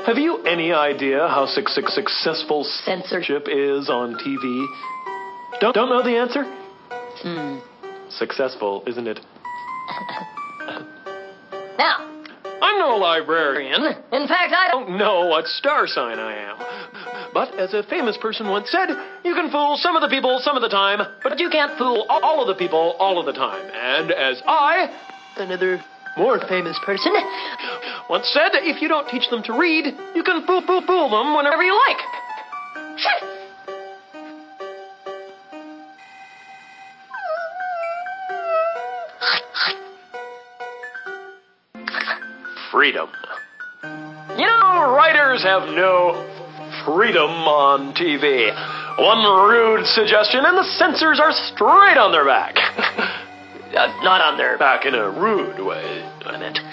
Have you any idea how successful censorship is on TV? Don't know the answer? Successful, isn't it? Now, I'm no librarian. in fact, I Don't know what star sign I am. But as a famous person once said, you can fool some of the people some of the time, but you can't fool all of the people all of the time. And as another more famous person, once said, if you don't teach them to read, you can fool them whenever you like. Freedom. You know, writers have no freedom on TV. One rude suggestion and the censors are straight on their back. Not on their back in a rude way, I meant.